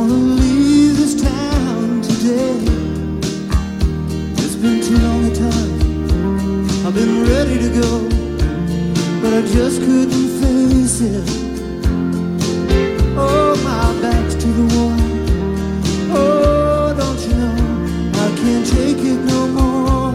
wanna leave this town today. It's been too long a time. I've been ready to go, but I just couldn't face it. Oh, my back's to the wall. Oh, don't you know I can't take it no more.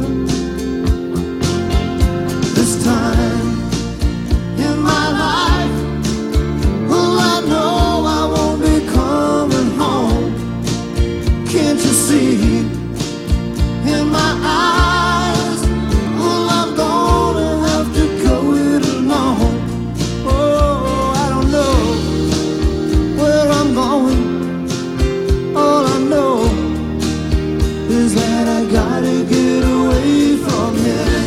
This time in my life, well, I know I won't be coming home. Can't you see in my eyes? Well, I'm gonna have to go it alone. Oh, I don't know where I'm going. All I know is that I gotta get away from here.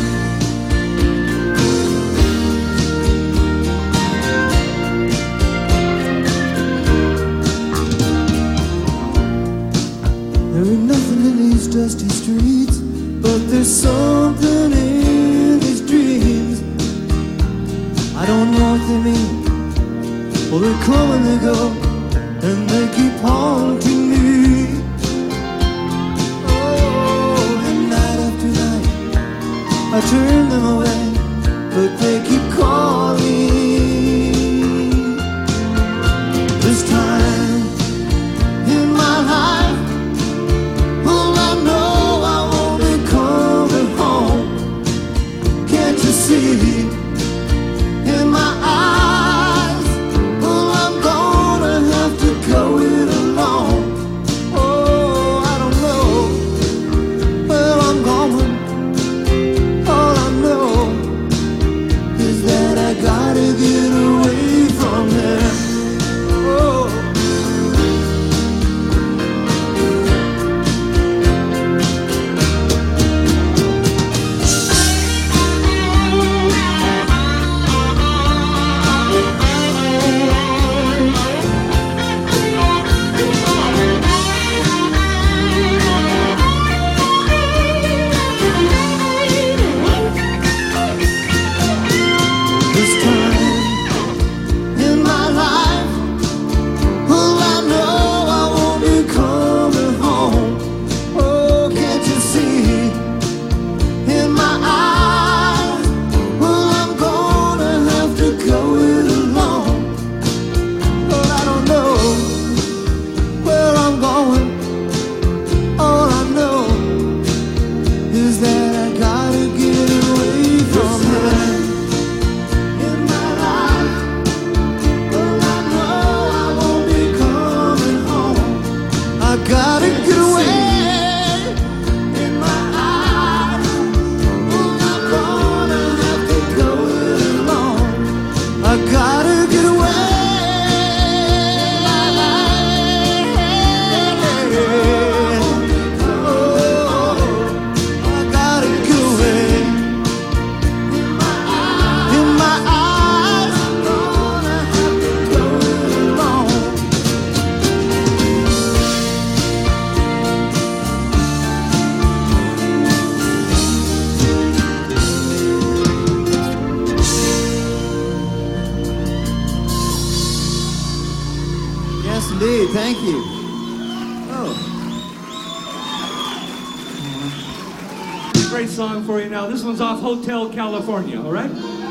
There ain't nothing in these dusty streets, but there's something in these dreams. I don't know what they mean. Well, they come and they go, and they keep haunting me. Oh, and night after night I turn them away, but they keep calling. This time in my life, well, I know I won't be coming home. Can't you see in my eyes? Well, I'm gonna have to go it alone. Oh, I don't know where I'm going. All I know is that I gotta get away from there. Oh. This time in my life, well, I know I won't be coming home. Oh, can't you see in my eyes? Well, I'm gonna have to go it alone. But I don't know where I'm going. All I know is that I gotta get away from here. In my life, well, I know I won't be coming home. I gotta get away. In my eyes, well, I'm gonna have to go it alone. I gotta get away. Oh, I gotta get away. In my eyes, I'm gonna have to go it alone. Yes, indeed. Thank you. Oh. Great song for you now. This one's off Hotel California, all right?